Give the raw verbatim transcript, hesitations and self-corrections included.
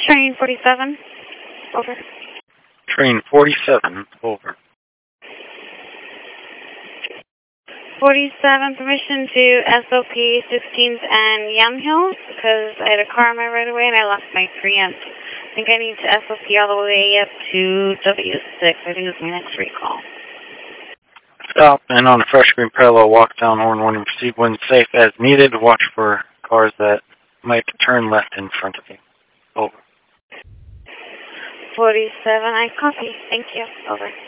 Train forty-seven, over. Train forty-seven, over. forty-seven, permission to S O P sixteenth and Yamhill, because I had a car on my right away and I lost my preempt. I think I need to S O P all the way up to W six. I think it's my next recall. Stop, and on a fresh green parallel, walk down horn one and proceed when safe as needed. Watch for cars that might turn left in front of you. Over. forty-seven, I copy. Thank you. Over.